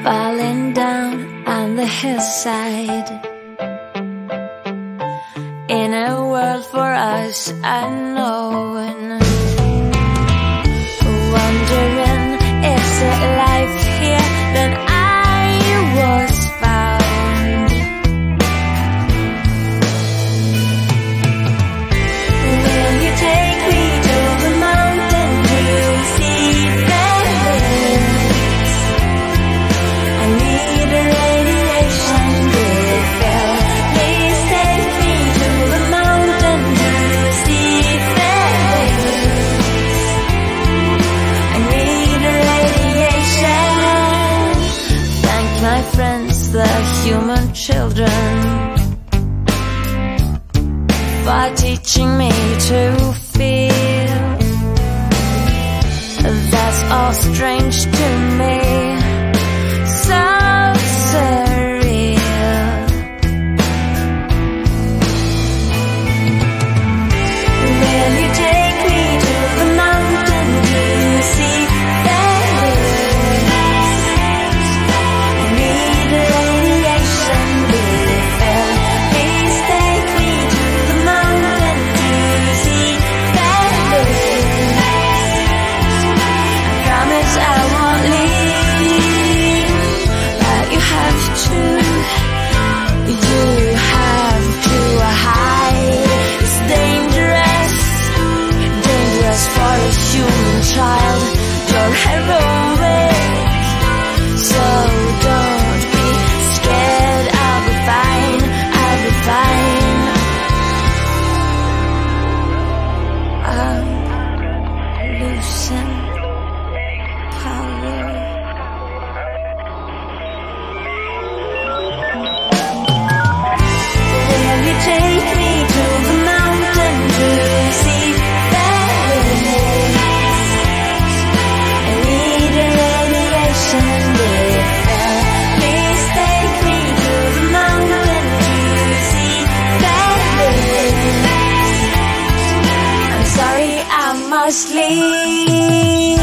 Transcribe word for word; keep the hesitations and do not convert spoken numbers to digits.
falling down on the hillside. In a world for us unknown, wondering, is it life here? Then I was found. Will you take me to the mountain to see fairies? I need a radiation refill. Please take me to the mountain to see fairies. I need a radiation. Thank my friends, the human children, for teaching me to feel. That's all strange to me, so surreal. Will you take me to the mountain to see fairies? I need a radiation refill. Please take me to the mountain to see fairies. I promise I won't leave, but you have to, you have to hide. It's dangerous, dangerous for a human child. You're heroic, so don't be scared. I'll be fine, I'll be fine. I'm losing power. Will you take me to the mountain to see fairies? I need a radiation refill. Please take me to the mountain to see fairies. I'm sorry, I must leave.